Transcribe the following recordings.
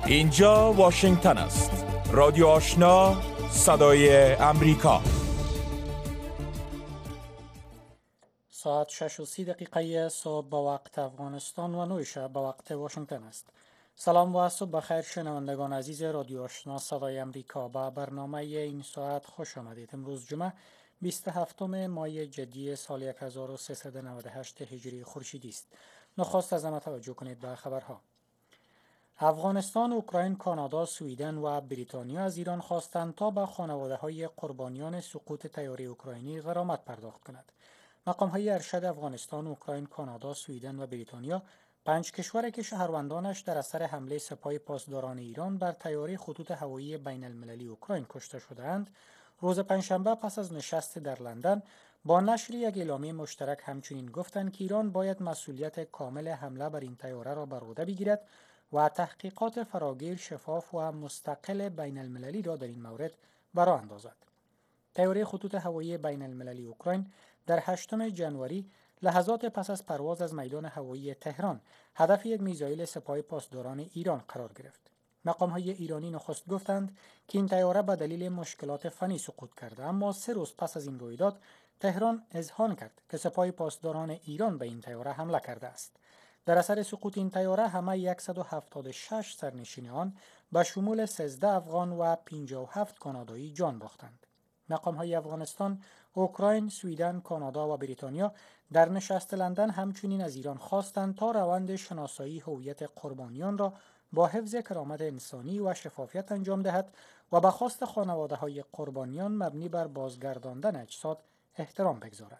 اینجا واشنگتن است. رادیو آشنا، صدای امریکا. ساعت 6:30 صبح به وقت افغانستان و 9 شب به وقت واشنگتن است. سلام و صبح بخیر شنوندگان عزیز رادیو آشنا صدای امریکا. به برنامه این ساعت خوش آمدید. امروز جمعه 27 مای جدی سال 1398 هجری خورشیدی است. نخست از همه توجه کنید به خبرها. افغانستان، اوکراین، کانادا، سوئیدن و بریتانیا از ایران خواستند تا به خانواده‌های قربانیان سقوط طیاره اوکراینی غرامت پرداخت کند. مقام‌های ارشد افغانستان، اوکراین، کانادا، سوئیدن و بریتانیا، 5 کشوری که شهروندانش در اثر حمله سپاه پاسداران ایران بر طیاره خطوط هوایی بین المللی اوکراین کشته شده‌اند، روز پنجشنبه پس از نشست در لندن با نشر یک اعلامیه مشترک همچنین گفتند که ایران باید مسئولیت کامل حمله بر این طیاره را بر عهده بگیرد و تحقیقات فراگیر، شفاف و مستقل بین المللی را در این مورد برآ اندازد. طیاره خطوط هوایی بین المللی اوکراین در 8 ژانویه لحظات پس از پرواز از میدان هوایی تهران هدف یک میزایل سپاه پاسداران ایران قرار گرفت. مقام‌های ایرانی نخست گفتند که این طیاره به دلیل مشکلات فنی سقوط کرده، اما 3 روز پس از این رویداد تهران اذعان کرد که سپاه پاسداران ایران به این طیاره حمله کرده است. در اثر سقوط این طیاره همه 176 سرنشین آن به شمول 13 افغان و 57 کانادایی جان باختند. مقام‌های افغانستان، اوکراین، سوئیدن، کانادا و بریتانیا در نشست لندن همچنین از ایران خواستند تا روند شناسایی هویت قربانیان را با حفظ کرامت انسانی و شفافیت انجام دهد و به خواست خانواده‌های قربانیان مبنی بر بازگرداندن اجساد احترام بگذارد.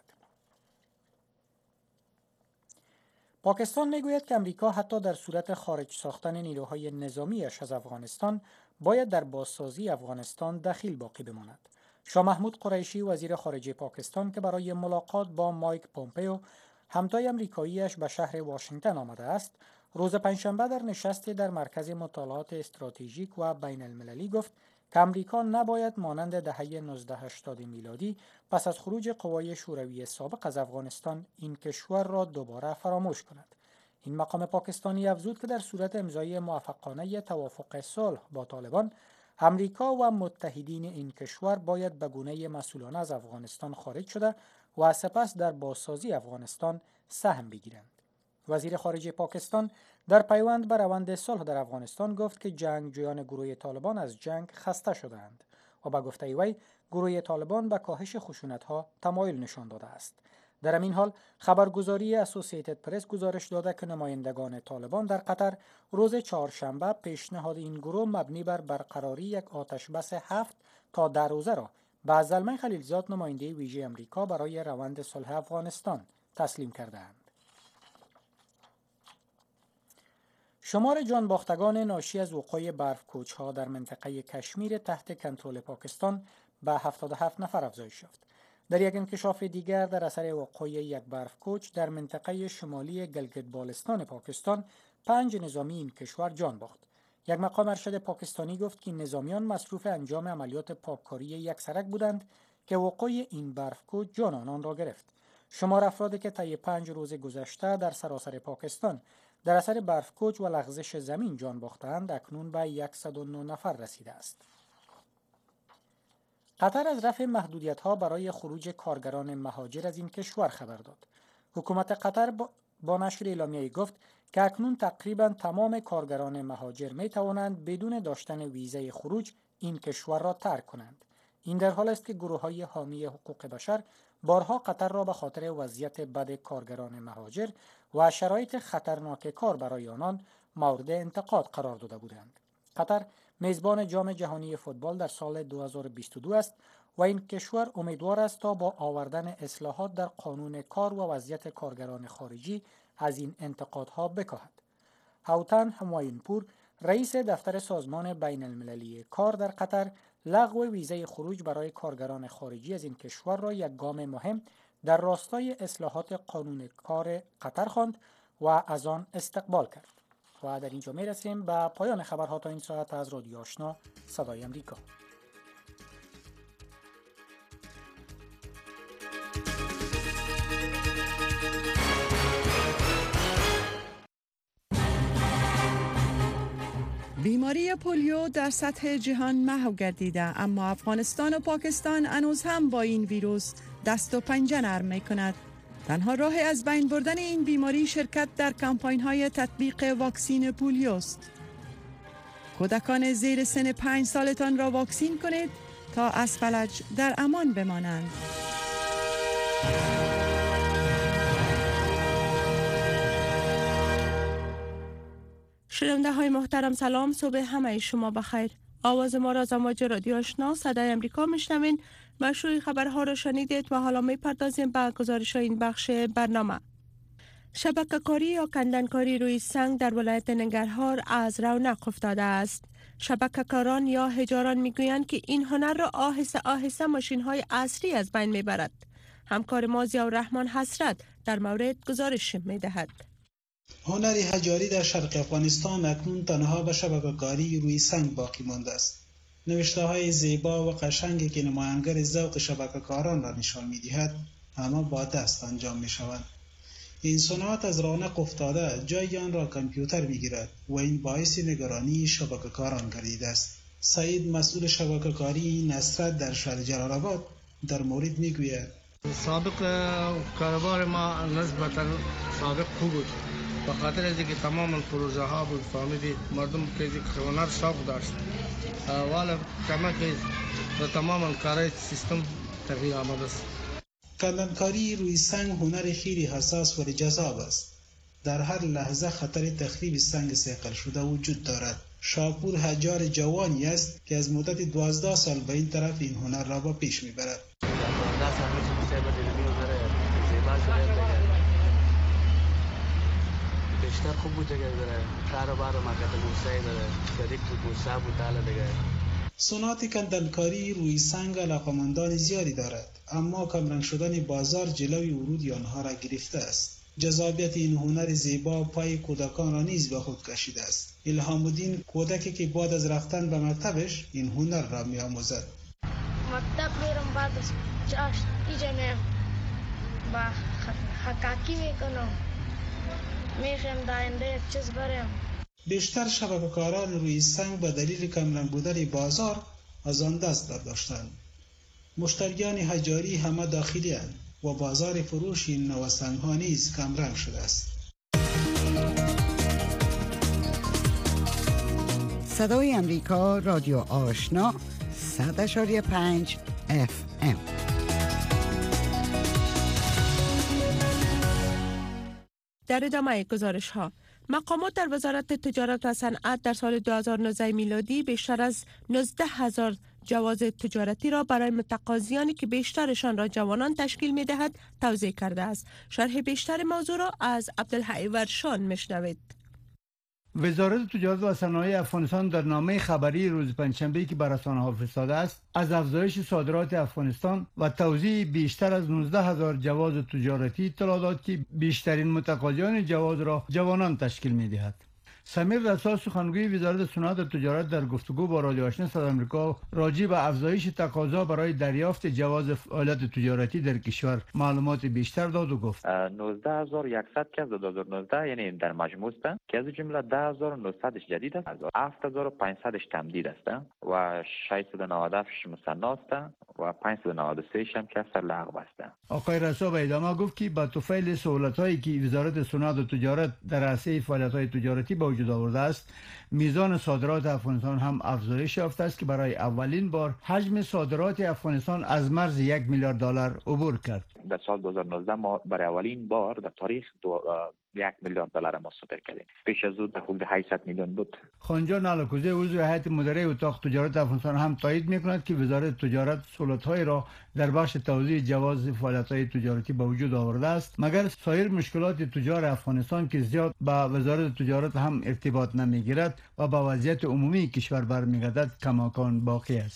پاکستان میگوید که امریکا حتی در صورت خارج ساختن نیروهای نظامیش از افغانستان باید در بازسازی افغانستان دخیل باقی بماند. شاه محمود قریشی، وزیر خارجه پاکستان، که برای ملاقات با مایک پومپئو همتای آمریکایی‌اش به شهر واشنگتن آمده است، روز پنجشنبه در نشستی در مرکز مطالعات استراتژیک و بین المللی گفت که امریکا نباید مانند دهه 1980 میلادی پس از خروج قوای شوروی سابق از افغانستان این کشور را دوباره فراموش کند. این مقام پاکستانی افزود که در صورت امضای موفقانه توافق صلح با طالبان، امریکا و متحدین این کشور باید به گونه مسئولانه از افغانستان خارج شده و سپس در بازسازی افغانستان سهم بگیرند. وزیر خارجه پاکستان در پیوند به روند صلح در افغانستان گفت که جنگجویان گروه طالبان از جنگ خسته شده‌اند و به گفته وی گروه طالبان به کاهش خشونت‌ها تمایل نشان داده است. در همین حال خبرگزاری اسوسییتد پرس گزارش داده که نمایندگان طالبان در قطر روز چهارشنبه پیشنهاد این گروه مبنی بر برقراری یک آتشبس 7 تا 10 روزه را به زلمه خلیلزاد، نماینده ویژه آمریکا برای روند صلح افغانستان، تسلیم کرده‌اند. شمار جانباختگان ناشی از وقوع برف‌کوچ‌ها در منطقه کشمیر تحت کنترل پاکستان به 77 نفر افزایش یافت. در یک انکشاف دیگر در اثر وقوع یک برف‌کوچ در منطقه شمالی گلگت بالستان پاکستان، 5 نظامی این کشور جان باخت. یک مقام ارشد پاکستانی گفت که نظامیان مصروف انجام عملیات پاککاری یک سرک بودند که وقوع این برف‌کوچ جان آنان را گرفت. شمار افرادی که طی 5 روز گذشته در سراسر پاکستان در اثر برف‌کوچ و لغزش زمین جان باختند اکنون به 109 نفر رسیده است. قطر از رفع محدودیت‌ها برای خروج کارگران مهاجر از این کشور خبر داد. حکومت قطر با نشر اعلامیه‌ای گفت که اکنون تقریباً تمام کارگران مهاجر می‌توانند بدون داشتن ویزای خروج این کشور را ترک کنند. این در حال است که گروه‌های حامی حقوق بشر بارها قطر را به خاطر وضعیت بد کارگران مهاجر و شرایط خطرناک کار برای آنان مورد انتقاد قرار داده بودند. قطر میزبان جام جهانی فوتبال در سال 2022 است و این کشور امیدوار است تا با آوردن اصلاحات در قانون کار و وضعیت کارگران خارجی از این انتقادها بکاهد. هوتن همایونپور، رئیس دفتر سازمان بین المللی کار در قطر، لغو ویزای خروج برای کارگران خارجی از این کشور را یک گام مهم در راستای اصلاحات قانون کار قطر خواند و از آن استقبال کرد. و در اینجا میرسیم به پایان خبرها تا این ساعت از رادیو آشنا صدای امریکا. بیماری پولیو در سطح جهان محو گردیده، اما افغانستان و پاکستان هنوز هم با این ویروس دست و پنجه نرم می کند. تنها راه از بین بردن این بیماری شرکت در کمپاین های تطبیق واکسین پولیو است. کودکان زیر سن 5 سالتان را واکسین کنید تا از فلج در امان بمانند. شنونده های محترم سلام، صبح همه شما بخیر. آواز ما را از امواج رادیو آشنا صدای امریکا میشنوین. مشروع خبرها را شنیدید و حالا میپردازیم به گزارش این بخش برنامه. شبکه کاری یا کندنکاری روی سنگ در ولایت ننگرهار از رونق افتاده است. شبکه کاران یا حجاران میگویند که این هنر را آهسته آهسته ماشین های عصری از بین میبرد. همکار ما ضیاءالرحمن حسرت در مورد گزارش میدهد. هنر حجاری در شرق افغانستان اکنون تنها به شبکه‌کاری روی سنگ باقی مانده است. نوشته‌های زیبا و قشنگی که نمایانگر ذوق شبکه‌کاران را نشان می‌دهد، اما با دست انجام می‌شوند. این صنعت از رونق افتاده جای آن را کامپیوتر می‌گیرد و این باعث نگرانی شبکه‌کاران گردیده است. سعید مسئول شبکه‌کاری نصرت در شهر جلال آباد در مورد می‌گوید: سابق کاروبار ما نسبتاً سابق خوب بود. به خاطر از اینکه تمام پروژه ها بود فهمیدید مردم که هنر شوق داشت، والا کمک و تمام کارهای سیستم تغییر آمده است. کندنکاری روی سنگ هنر خیلی حساس و جذاب است. در هر لحظه خطر تخریب سنگ صیقل شده وجود دارد. شاپور حجار جوانی است که از مدت 12 سال به این طرف این هنر را با پیش میبرد. بیشتر خوب بود دیگه، کاروبار مارکت بورسایی داره، شریک بود بورسا بود حالا دیگه. صنعت کندنکاری روی سنگ علاقه‌مندان زیادی دارد، اما کمرنگ شدن بازار جلوی ورود آنها را گرفته است. جذابیت این هنر زیبا پای کودکان را نیز به خود کشیده است. الهام الدین کودکی که بعد از رفتن به مکتبش این هنر را می‌آموزد. مکتب میرم، بعد از اینجا میام با حکاکی میکنم، میخوام داینده یک چیز برم. بیشتر شبکه‌کاران روی سنگ به دلیل کمرنگ بودن بازار از آن دست برداشتند. مشتریان حجاری همه داخلی اند و بازار فروش این نوع سنگ‌ها نیز کمرنگ شده است. صدای امریکا رادیو آشنا 100.5 FM. در ادامه گزارش ها، مقامات در وزارت تجارت و صنعت در سال 2019 میلادی بیشتر از 19,000 جواز تجارتی را برای متقاضیانی که بیشترشان را جوانان تشکیل می دهد توزیع کرده است. شرح بیشتر موضوع را از عبدالحی ورشان میشنوید. وزارت تجارت و صنایع افغانستان در نامه خبری روز پنجشنبه که بر رسانه‌ها فرستاده است، از افزایش صادرات افغانستان و توزیع بیشتر از 19,000 جواز تجارتی اطلاع داد که بیشترین متقاضیان جواز را جوانان تشکیل می‌دهد. سمیر رسا، سخنگوی وزارت صنعت و تجارت، در گفتگو با رادیو آشنا صدای آمریکا راجع به افزایش تقاضا برای دریافت جواز فعالیت تجارتی در کشور معلومات بیشتر داد و گفت 19,100 که از 2019 یعنی در مجموع است که از جمله 10,900 جدید است، 7,500 تمدید است و 697 مصنع است و 593 هم که سرلغو است. آقای رسا به ادامه گفت که با توفیل سهولت‌هایی که وزارت صنعت و تجارت در عرصه فعالیت‌های تجارتی به وجود آورده است، میزان صادرات افغانستان هم افزایش یافته است که برای اولین بار حجم صادرات افغانستان از مرز 1 میلیارد دلار عبور کرد. در سال 2019 ما برای اولین بار در تاریخ 1 میلیارد دلار ما صادر کردیم. پیش از اون حدود 800 میلیون بود. خانجان علکوزی عضو هیئت مدیره اتاق تجارت افغانستان هم تایید می‌کند که وزارت تجارت سهولت‌های را در بخش توزیع جواز فعالیت‌های تجارتی به وجود آورده است، مگر سایر مشکلات تجار افغانستان که زیاد با وزارت تجارت هم ارتباط نمی‌گیرد و با وضعیت عمومی کشور برمیگردد کماکان باقی است.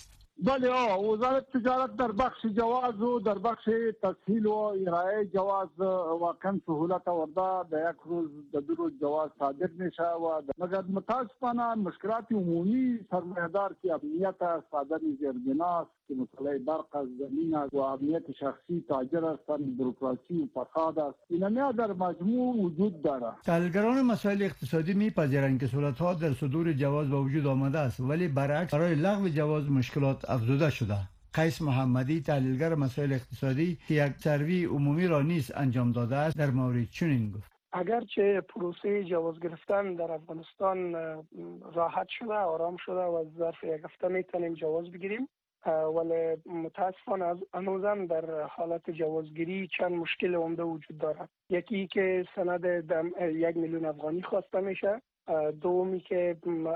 بله وزارت تجارت در بخش جواز و در بخش تسهیل و ارائه جواز واقعا سهولت آورده. در یک روز در 2 روز جواز صادر میشه و مگر متاسفانه مشکلات عمومی سرمایه‌دار که امنیت صادر زیربنا است که مسئله برق است، زمین است و امنیت شخصی تاجر هستند، بروکراسی و فساد است. اینها در مجموع وجود داره. تحلیلگران مسائل اقتصادی میپذیرند که سهولت‌ها در صدور جواز به وجود آمده است، ولی برعکس برای لغو جواز مشکلات افزوده شده. قیس محمدی تحلیلگر مسائل اقتصادی که یک سروی عمومی را نیز انجام داده است در مورد چنین گفت: اگرچه پروسه جواز گرفتن در افغانستان راحت شده، آرام شده و ظرف یک هفته میتونیم جواز بگیریم، ولی متاسفانه هنوزم در حالت جوازگیری چند مشکل عمده وجود دارد. یکی که سند 1 میلیون افغانی خواسته میشه، دومی که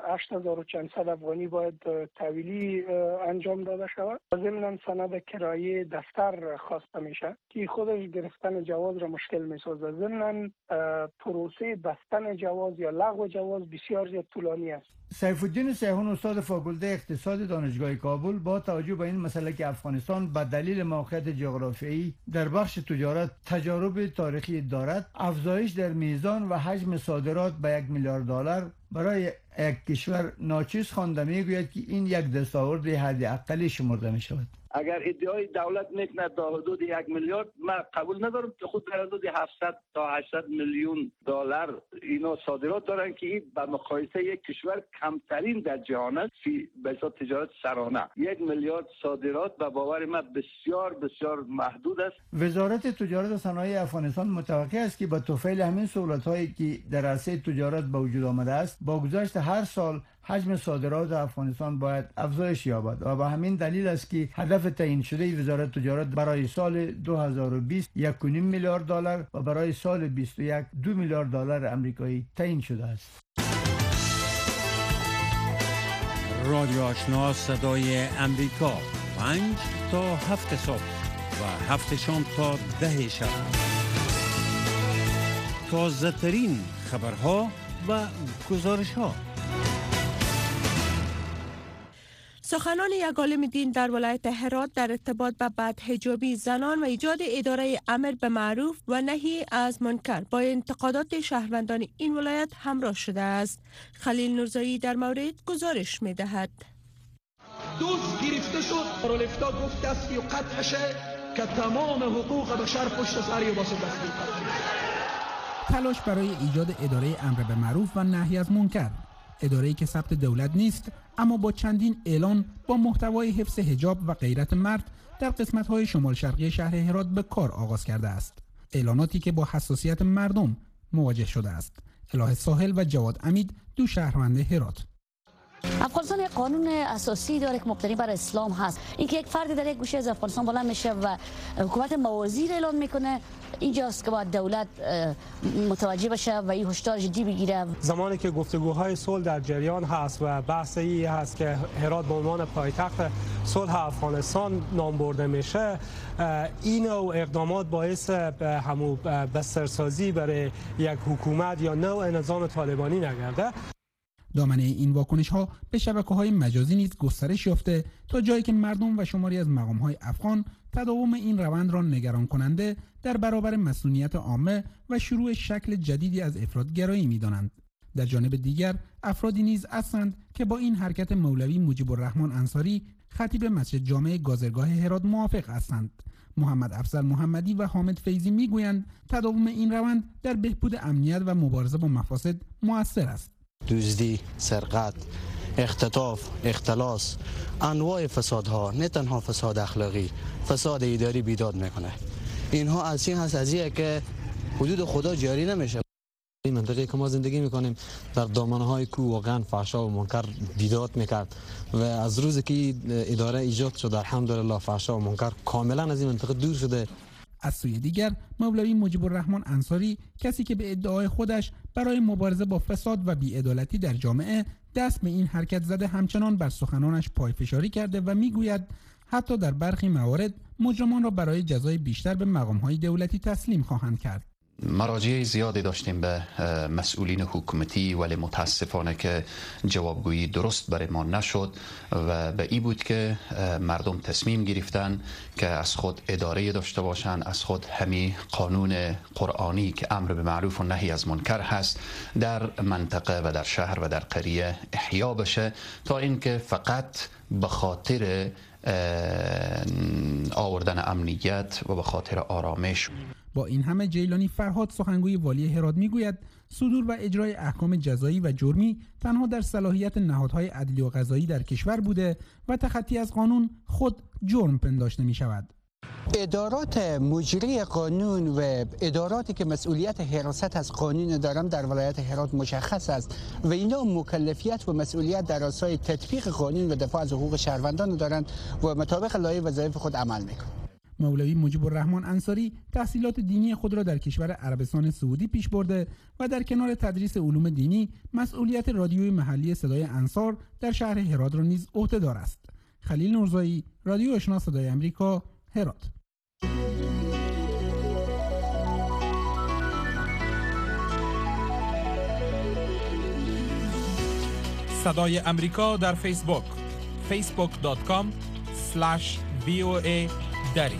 8400 افغانی باید تحویلی انجام داده شود. ضمن سند کرایه دفتر خواسته میشه که خودش گرفتن جواز را مشکل میسازه. ضمن پروسه بستن جواز یا لغو جواز بسیار زیاد طولانی است. سیف الدین سیحون استاد فاکولته اقتصاد دانشگاه کابل با توجه به این مسئله که افغانستان به دلیل موقعیت جغرافیایی در بخش تجارت تجارب تاریخی دارد، افزایش در میزان و حجم صادرات به 1 میلیارد دلار برای یک کشور ناچیز خوانده میگوید که این یک دستاورد حد اقلی شمرده می شود. اگر ادعای دولت میکنه تا حدود 1 میلیارد، من قبول ندارم که خود در حدود 700 تا 800 میلیون دلار اینا صادرات دارن که این به مقایسه یک کشور کمترین در جهان است به حساب تجارت سرانه. 1 میلیارد صادرات به باور من بسیار بسیار محدود است. وزارت تجارت و صنایع افغانستان متوقع است که با توفیل همین سهولت‌هایی که در عرصه تجارت به وجود آمده است، با گذشت هر سال حجم صادرات افغانستان باید افزایش یابد و به همین دلیل است که هدف تعیین شده وزارت تجارت برای سال 2020 1.5 میلیارد دلار و برای سال 21 2 میلیارد دلار آمریکایی تعیین شده است. رادیو آشنا صدای امریکا 5 تا 7 صبح و 7 شام تا 10 شب. تازه ترین خبرها و گزارش ها. سخنان یک عالم دین در ولایت هرات در ارتباط به بدحجابی زنان و ایجاد اداره امر به معروف و نهی از منکر با انتقادات شهروندان این ولایت همراه شده است. خلیل نورزایی در مورد گزارش می دهد. دوست گرفته شد، رولفتا گفت دستی و قطعشه که تمام حقوق بشر پشت سری واسه دستی قطعشه. تلاش برای ایجاد اداره امر به معروف و نهی از منکر، اداره‌ای که ثبت دولت نیست اما با چندین اعلان با محتوای حفظ حجاب و غیرت مرد در قسمت‌های شمال شرقی شهر هرات به کار آغاز کرده است. اعلاناتی که با حساسیت مردم مواجه شده است. الهه ساحل و جواد امید، دو شهروند هرات. افغانستان یک قانون اساسی داره که مبتنی بر اسلام هست. اینکه یک فردی در یک گوشه از افغانستان بلند میشه و حکومت موازی اعلان میکنه، اینجاست که باید دولت متوجه بشه و این هشدار جدی بگیره. زمانی که گفتگوهای صلح در جریان هست و بحث این هست که هرات به عنوان پایتخت صلح افغانستان نام برده میشه، این نوع اقدامات باعث همون بسترسازی برای یک حکومت یا نوع نظام طالبانی نگرده. دامنه این واکنش ها به شبکه‌های مجازی نیز گسترش یافته تا جایی که مردم و شماری از مقام‌های افغان تداوم این روند را نگران کننده در برابر مسئولیت عامه و شروع شکل جدیدی از افراط‌گرایی می‌دانند. در جانب دیگر افرادی نیز هستند که با این حرکت مولوی مجیب الرحمن انصاری خطیب مسجد جامع گازرگاه هرات موافق هستند. محمد افضل محمدی و حامد فیضی می‌گویند تداوم این روند در بهبود امنیت و مبارزه با مفاسد مؤثر است. دزدی، سرقت، اختطاف، اختلاس، انواع فسادها، نه تنها فساد اخلاقی، فساد اداری بیداد میکنه. اینها از این هست ازیه که حدود خدا جاری نمیشه. این منطقه که ما زندگی میکنیم در دامنه‌های کو واقعا فحشا و منکر بیداد میکرد و از روزی که اداره ایجاد شد الحمدلله فحشا و منکر کاملا از این منطقه دور شده. از سوی دیگر مولوی مجیب الرحمن انصاری، کسی که به ادعای خودش برای مبارزه با فساد و بی‌عدالتی در جامعه دست به این حرکت زده، همچنان بر سخنانش پایفشاری کرده و میگوید حتی در برخی موارد مجرمان را برای جزای بیشتر به مقام‌های دولتی تسلیم خواهند کرد. مراجعه زیادی داشتیم به مسئولین حکومتی، ولی متاسفانه که جوابگویی درست برای ما نشد و به این بود که مردم تصمیم گرفتن که از خود اداره داشته باشند، از خود همین قانون قرآنی که امر به معروف و نهی از منکر هست در منطقه و در شهر و در قریه احیا بشه، تا اینکه فقط به خاطر آوردن امنیت و به خاطر آرامش. با این همه جیلانی فرهاد سخنگوی والی هرات میگوید صدور و اجرای احکام جزایی و جرمی تنها در صلاحیت نهادهای عدلی و قضایی در کشور بوده و تخطی از قانون خود جرم پنداشته می شود. ادارات مجری قانون و اداراتی که مسئولیت حراست از قانون دارند در ولایت هرات مشخص است و اینا مکلفیت و مسئولیت در راستای تطبیق قانون و دفاع از حقوق شهروندان دارند و مطابق لایحه وظایف خود عمل میکنند. مولوی مجیب الرحمن انصاری تحصیلات دینی خود را در کشور عربستان سعودی پیش برده و در کنار تدریس علوم دینی مسئولیت رادیوی محلی صدای انصار در شهر هرات را نیز عهده‌دار است. خلیل نورزایی، رادیو آشنا صدای آمریکا، هرات. صدای امریکا در فیسبوک facebook.com/VOA دری.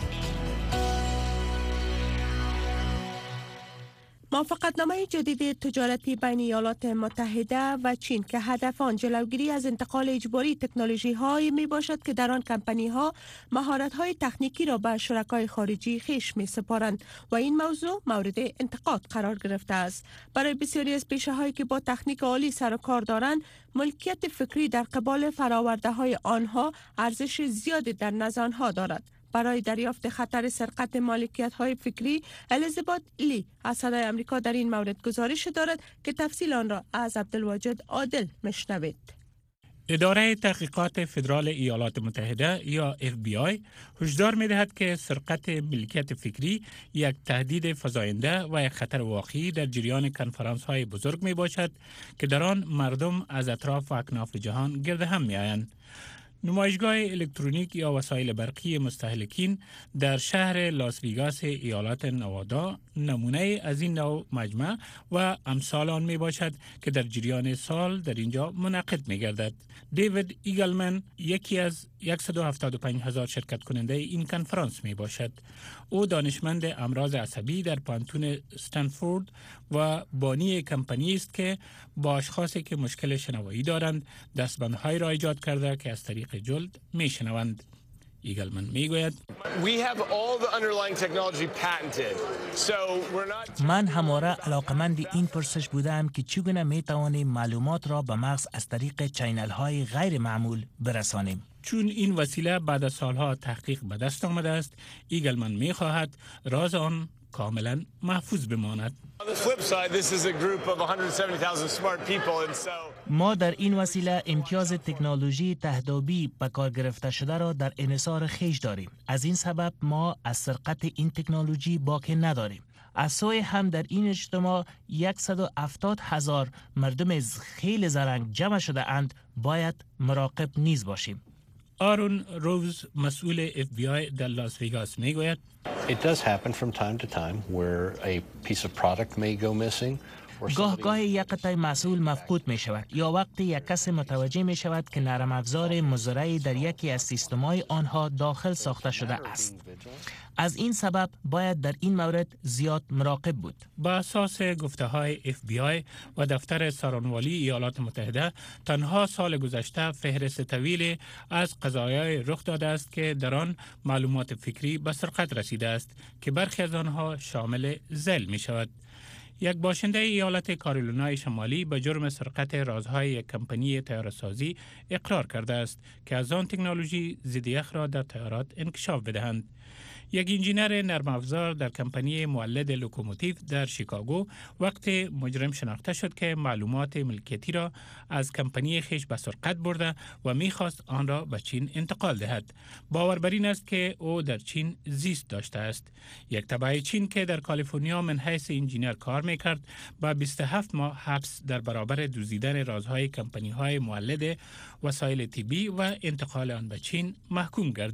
موافقتنامه جدید تجارتی بین ایالات متحده و چین که هدف آن جلوگیری از انتقال اجباری تکنولوژی هایی می باشد که در آن کمپانی ها مهارت های تکنیکی را به شرکای خارجی خویش می سپارند و این موضوع مورد انتقاد قرار گرفته است. برای بسیاری از پیشه هایی که با تکنیک عالی سر و کار دارند، ملکیت فکری در قبال فراورده های آنها ارزش زیادی در نزد آنها دارد. برای دریافت خطر سرقت مالکیت های فکری، الیزابت لی از صدای امریکا در این مورد گزارش دارد که تفصیل آن را از عبدالواجد عادل میشنوید. اداره تحقیقات فدرال ایالات متحده یا FBI هشدار می‌دهد که سرقت ملکیت فکری یک تهدید فزاینده و یک خطر واقعی در جریان کنفرانس‌های بزرگ میباشد که در آن مردم از اطراف و اکناف جهان گرد هم می‌آیند. نمایشگاه الکترونیک یا وسایل برقی مستهلکین در شهر لاس ویگاس ایالات نوادا نمونه از این نوع مجمع و امثال آن می باشد که در جریان سال در اینجا منعقد می گردد. دیوید ایگلمن یکی از 175,000 شرکت کننده این کنفرانس می باشد. او دانشمند امراض عصبی در پانتون استنفورد و بانی کمپانی است که با اشخاصی که مشکل شنوایی دارند دستبندهای را ایجاد کرده که از طریق جلد می شنوند. ایگلمن می گوید من همواره علاقمند این پرسش بودم که چگونه می توانیم معلومات را به مغز از طریق چینل های غیر معمول برسانیم. چون این وسیله بعد از سالها تحقیق به دست آمده است، ایگلمن می خواهد راز آن کاملا محفوظ بماند. ما در این وسیله امتیاز تکنولوژی تهدابی به کار گرفته شده را در انحصار خویش داریم. از این سبب ما از سرقت این تکنولوژی باکی نداریم. از سوی هم در این اجتماع 170,000 مردم خیلی زرنگ جمع شده اند، باید مراقب نیز باشیم. آرون روز مسئول FBI در لاس ویگاس می گوید گاه یک قطعه محصول مفقود می شود یا وقتی یک کس متوجه می شود که نرم افزار مزرعی در یکی از سیستم‌های آنها داخل ساخته شده است. از این سبب باید در این مورد زیاد مراقب بود. با اساس گفته‌های FBI و دفتر سارانوالی ایالات متحده، تنها سال گذشته فهرست طویلی از قضایای رخ داده است که در آن معلومات فکری به سرقت رسیده است که برخی از آنها شامل ذل می شود. یک باشنده ایالت کارولینای شمالی به جرم سرقت رازهای یک کمپانی طیاره‌سازی اقرار کرده است که از آن تکنولوژی ضد یخ را در طیارات انکشاف بدهند. یک انجینر نرم افزار در کمپانی مولد لوکوموتیو در شیکاگو وقتی مجرم شناخته شد که معلومات ملکیتی را از کمپانی خیش به سرقت برده و می‌خواست آن را به چین انتقال دهد. باور بر این است که او در چین زیست داشته است. یک تبع چین که در کالیفرنیا من حیث انجینر کار می‌کرد با 27 ماه حبس در برابر دزدیدن رازهای کمپانی‌های مولد وسایل طبی و انتقال آن به چین محکوم گردید.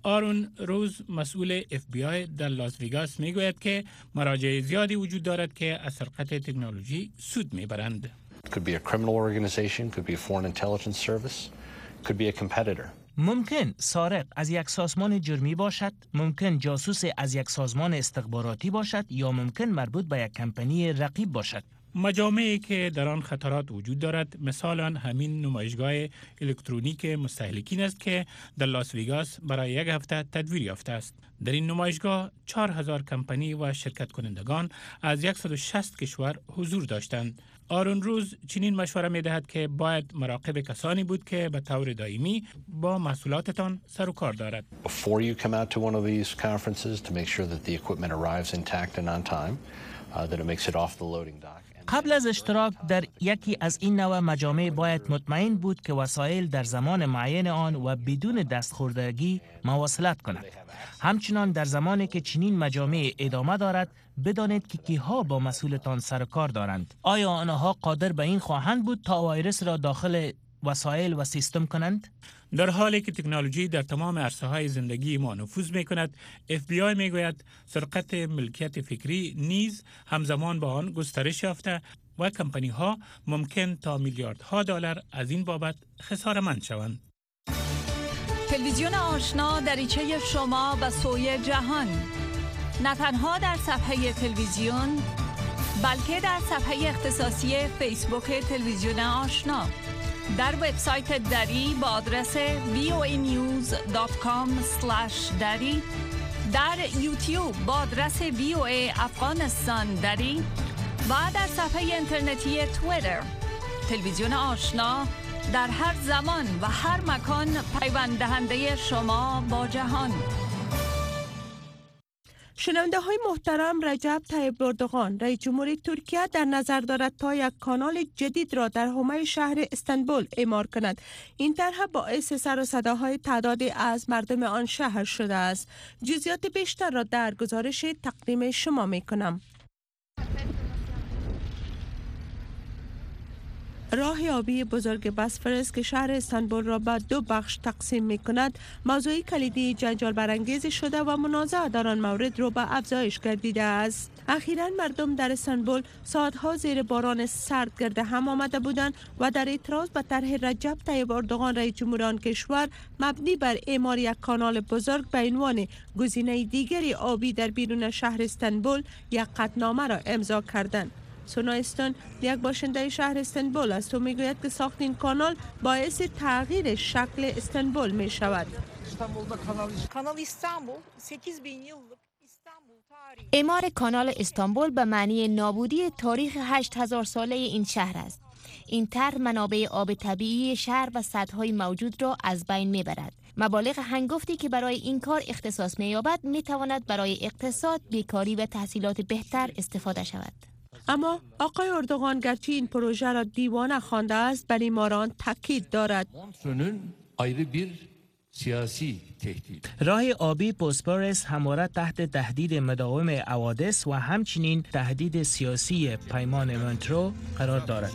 آرون روز مسئول FBI در لاس ویگاس میگوید که مراجع زیادی وجود دارد که از سرقت تکنولوژی سود میبرند. Could be a criminal organization, could be a foreign intelligence service, could be a competitor. ممکن سارق از یک سازمان جرمی باشد، ممکن جاسوس از یک سازمان استخباراتی باشد یا ممکن مربوط به یک کمپانی رقیب باشد. مجامعی که در آن خطرات وجود دارد مثلا همین نمایشگاه الکترونیک مستهلکین است که در لاس ویگاس برای یک هفته تدویر یافته است. در این نمایشگاه 4000 کمپانی و شرکت کنندگان از 160 کشور حضور داشتند. آرون روز چنین مشوره می دهد که باید مراقب کسانی بود که به طور دائمی با محصولاتتان سر و کار دارد. Before you come out to one of these conferences to make sure that the equipment arrives intact and on time, that it makes it off the loading dock. قبل از اشتراک در یکی از این نوع مجامع باید مطمئن بود که وسایل در زمان معین آن و بدون دستخوردگی مواصلت کند. همچنان در زمانی که چنین مجامع ادامه دارد بدانید که کیها با مسئولتان سر کار دارند. آیا آنها قادر به این خواهند بود تا ویروس را داخل وسایل و سیستم کنند؟ در حالی که تکنولوژی در تمام عرصه‌های زندگی ما نفوذ می‌کند، FBI می‌گوید سرقت ملکیت فکری نیز همزمان با آن گسترش یافته و کمپانی‌ها ممکن تا میلیاردها دلار از این بابت خساره‌مند شوند. تلویزیون آشنا دریچه شما به سوی جهان، نه تنها در صفحه تلویزیون بلکه در صفحه اختصاصی فیسبوک تلویزیون آشنا، در وبسایت دری با آدرس voanews.com/dari، در یوتیوب با آدرس VOA افغانستان دری و در صفحه اینترنتی توییتر. تلویزیون آشنا در هر زمان و هر مکان پیوند دهنده شما با جهان. شنونده های محترم، رجب طیب اردوغان رئیس جمهوری ترکیه در نظر دارد تا یک کانال جدید را در حومه شهر استانبول اعمار کند. این طرح باعث سر و صداهای تعدادی از مردم آن شهر شده است. جزئیات بیشتر را در گزارش تقدیم شما می کنم. راه آبی بزرگ باسفورس که شهر استانبول را به دو بخش تقسیم می کند، موضوع کلیدی جنجال برانگیز شده و منازعه در آن مورد رو به افزایش گردیده است. اخیراً مردم در استانبول ساعتها زیر باران سرد گرد هم آمده بودند و در اعتراض به طرح رجب طیب اردوغان رئیس جمهور آن کشور مبنی بر اعمار یک کانال بزرگ به عنوان گزینه دیگری آبی در بیرون شهر استانبول یک قطعنامه را امضا کردند. سونا استون، یک باشنده شهر استانبول است و میگوید که ساخت این کانال باعث تغییر شکل استانبول می شود. اعمار کانال استانبول به معنی نابودی تاریخ 8000 ساله این شهر است. این طرح منابع آب طبیعی شهر و سدهای موجود را از بین میبرد. مبالغ هنگفتی که برای این کار اختصاص می‌یابد می‌تواند برای اقتصاد، بیکاری و تحصیلات بهتر استفاده شود. اما آقای اردوغان گرچه این پروژه را دیوانه خوانده است، بر ایماران تاکید دارد. راه آبی بوسپورس همواره تحت تهدید مداوم حوادث و همچنین تهدید سیاسی پیمان مونترو قرار دارد.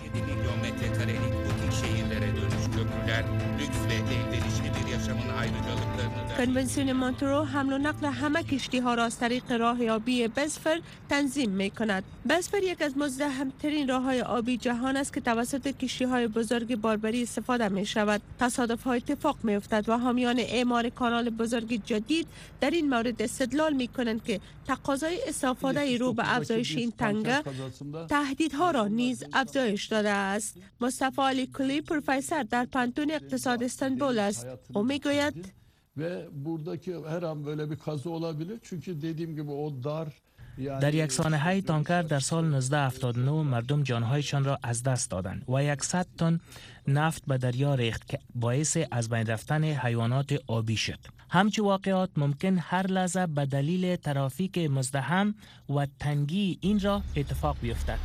کنونسیون مونترو حمل و نقل همه کشتی ها را از طریق راه آبی بسفر تنظیم می کند. بسفر یک از مزدحمترین راه های آبی جهان است که توسط کشتی های بزرگ باربری استفاده می شود. تصادف ها اتفاق می افتد و حامیان اعمار کانال بزرگ جدید در این مورد استدلال می کنند که تقاضای استفاده رو به افزایش این تنگه تهدیدها را نیز افزایش داده است. مصطفی علی کلی پروفسور در پانتون اقتصاد استانبول است. او می گوید ve buradaki her an böyle bir kaza olabilir çünkü dediğim gibi o dar. در یک سانحه تانکر در سال 1979 مردم جانهایشان را از دست دادند و 100 تن نفت به دریا ریخت که باعث از بین رفتن حیوانات آبی شد. همچون واقعات ممکن هر لحظه به دلیل ترافیک مزدحم و تنگی این را اتفاق بیفتد.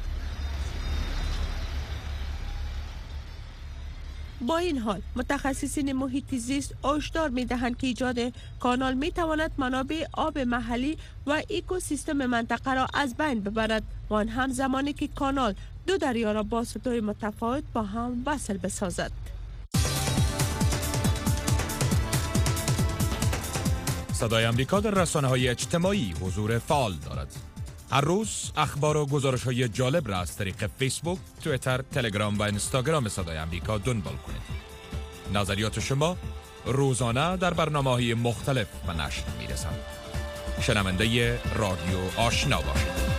با این حال متخصصین محیط زیست هشدار می‌دهند که ایجاد کانال می‌تواند منابع آب محلی و اکوسیستم منطقه را از بین ببرد و آن هم زمانی که کانال دو دریا را با سطوح متفاوت با هم وصل بسازد. صدای آمریکا در رسانه‌های اجتماعی حضور فعال دارد. هر روز اخبار و گزارش‌های جالب را از طریق فیسبوک، توییتر، تلگرام و اینستاگرام صدای آمریکا دنبال کنید. نظریات شما روزانه در برنامه‌های مختلف و نشر می‌رسند. شنونده رادیو آشنا باشید.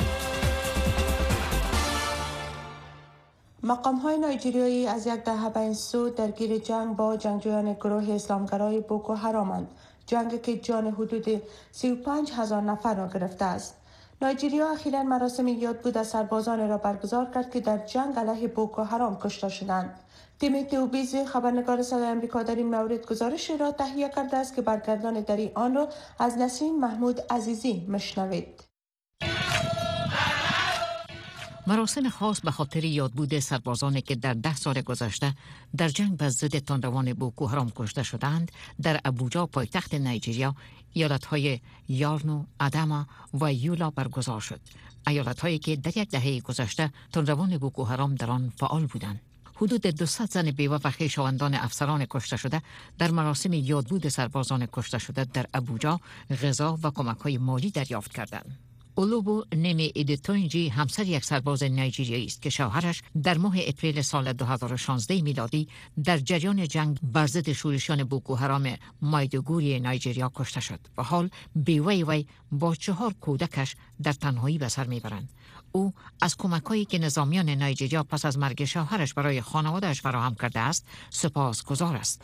مقام‌های نایجریایی از یک دهه به این سو درگیر جنگ با جنگجویان گروه اسلامگرای بوکو حرامند. جنگی که جان حدود 35,000 نفر را گرفته است. نایجریا اخیراً مراسم یادبود از سربازان را برگزار کرد که در جنگ علیه بوکو حرام کشته شدند. تیموتی اوبیزی خبرنگار صدای آمریکا در این مورد گزارشی را تهیه کرده است که برگردان در آن را از نسرین محمود عزیزی مشنوید. مراسم خاص به خاطر یادبود سربازانی که در 10 سال گذشته در جنگ به ضد تندروان بوکو حرام کشته شدند در ابوجا پایتخت نایجریا، ایالت‌های یارنو، اداما و یولا برگزار شد. ایالت‌هایی که در یک دهه گذشته تندروان بوکو حرام در آن فعال بودند. حدود 200 زن بیوه و خویشاوندان افسران کشته شده در مراسم یادبود سربازان کشته شده در ابوجا غذا و کمک‌های مالی دریافت کردند. اولوبو نمی ایدتونجی همسر یک سرباز نایجریایی است که شوهرش در ماه اپریل سال 2016 میلادی در جریان جنگ بر ضد شورشیان بوکو حرام مایدوگوری نایجریا کشته شد و حال بیوه وی با 4 کودکش در تنهایی به سر میبرند. او از کمک‌هایی که نظامیان نایجریا پس از مرگ شوهرش برای خانواده‌اش فراهم کرده است سپاسگزار است.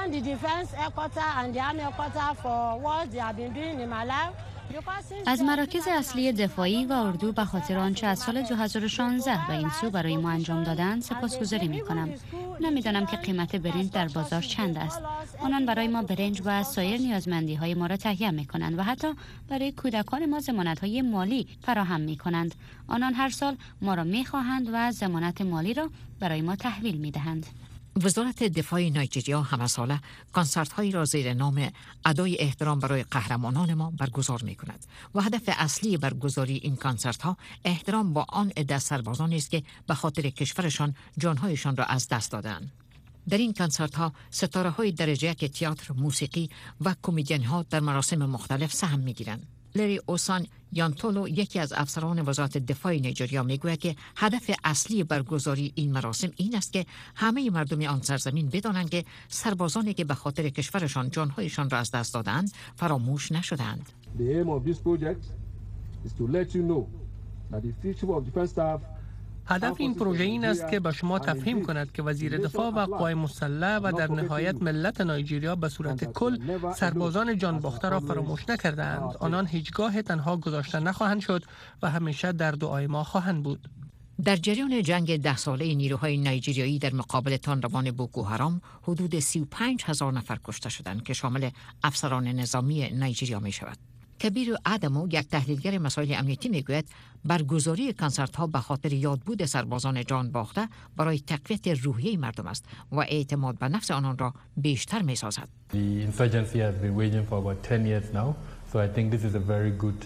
از مراکز اصلی دفاعی و اردو به خاطر آنچه از سال 2016 به این سو برای ما انجام دادند سپاسگزاری می‌کنم. نمی‌دانم که قیمت برنج در بازار چند است. آنان برای ما برنج و سایر نیازمندی‌های ما را تهیه می‌کنند و حتی برای کودکان ما ضمانت‌های مالی فراهم می‌کنند. آنان هر سال ما را می‌خواهند و ضمانت مالی را برای ما تحویل می‌دهند. وزارت دفاع نایجریا همه ساله کنسرت هایی را زیر نام ادای احترام برای قهرمانان ما برگزار می کند و هدف اصلی برگزاری این کنسرت ها احترام با آن عده سربازانی است که به خاطر کشورشان جانهایشان را از دست دادند. در این کنسرت ها ستاره های درجه یک تئاتر، موسیقی و کمدین ها در مراسم مختلف سهم می گیرند. لری اوسان یانتولو یکی از افسران وزارت دفاع نیجریه میگوید که هدف اصلی برگزاری این مراسم این است که همه مردم آن سرزمین بدانند که سربازانی که به خاطر کشورشان جانهایشان را از دست دادند فراموش نشدند. The aim of this project is to let you know that the future of defense staff هدف این پروژه این است که به شما تفهیم کند که وزیر دفاع و قوای مسلح و در نهایت ملت نایجریا به صورت کل سربازان جان باخته را فراموش نکردند. آنان هیچگاه تنها گذاشته نخواهند شد و همیشه در دعای ما خواهند بود. در جریان جنگ 10 ساله نیروهای نایجریایی در مقابل تندروان بوکو حرام حدود 35,000 نفر کشته شدند که شامل افسران نظامی نایجریا می شود. کبیر آدمو یک تحلیلگر مسائل امنیتی میگوید برگزاری کنسرت ها به خاطر یادبود سربازان جان باخته برای تقویت روحیه مردم است و اعتماد به نفس آنان را بیشتر میسازد. The insurgency has been waging for about 10 years now, so I think this is a very good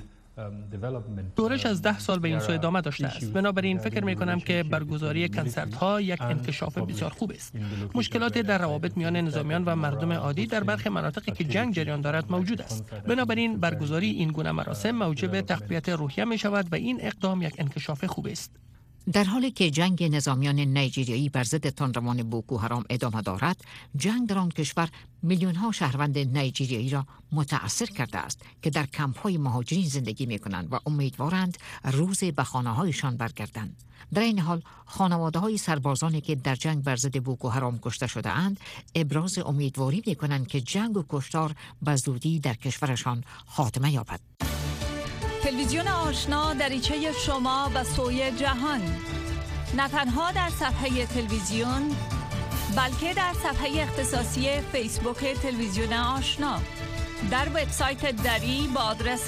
شورش از 10 سال به این سو ادامه داشته است. بنابراین فکر می کنم که برگزاری کنسرت ها یک انکشاف بسیار خوب است. مشکلات در روابط میان نظامیان و مردم عادی در برخی مناطقی که جنگ جریان دارد موجود است. بنابراین برگزاری این گونه مراسم موجب تقویت روحیه می شود و این اقدام یک انکشاف خوب است. در حالی که جنگ نظامیان نایجریایی بر ضد تندروان بوکو حرام ادامه دارد، جنگ در آن کشور میلیون‌ها شهروند نایجریایی را متأثر کرده است که در کمپ‌های مهاجرین زندگی می‌کنند و امیدوارند روزی به خانه‌هایشان برگردند. در این حال خانواده‌های سربازانی که در جنگ بر ضد بوکو حرام کشته شده‌اند ابراز امیدواری می‌کنند که جنگ و کشتار به زودی در کشورشان خاتمه یابد. تلویزیون آشنا دریچه شما به سوی جهان، نه تنها در صفحه تلویزیون بلکه در صفحه اختصاصی فیسبوک تلویزیون آشنا، در وبسایت دری با آدرس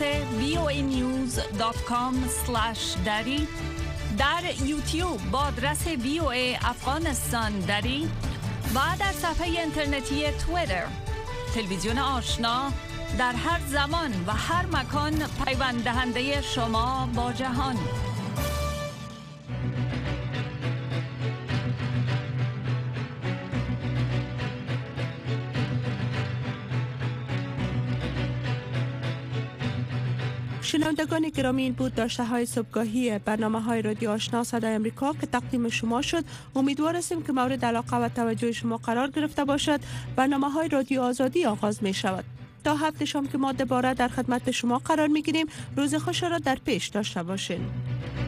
voanews.com/dari، در یوتیوب با آدرس VOA افغانستان دری و در صفحه اینترنتی توییتر. تلویزیون آشنا در هر زمان و هر مکان پیوند دهنده شما با جهان. شنوندگان گرامی، این بود داشته های صبحگاهی برنامه های رادیو آشنا صدای امریکا که تقدیم شما شد. امیدوار هستیم که مورد علاقه و توجه شما قرار گرفته باشد. برنامه های رادیو آزادی آغاز می شود. تا هفته شام که ما دوباره در خدمت شما قرار می گیریم. روز خوش را در پیش داشته باشین.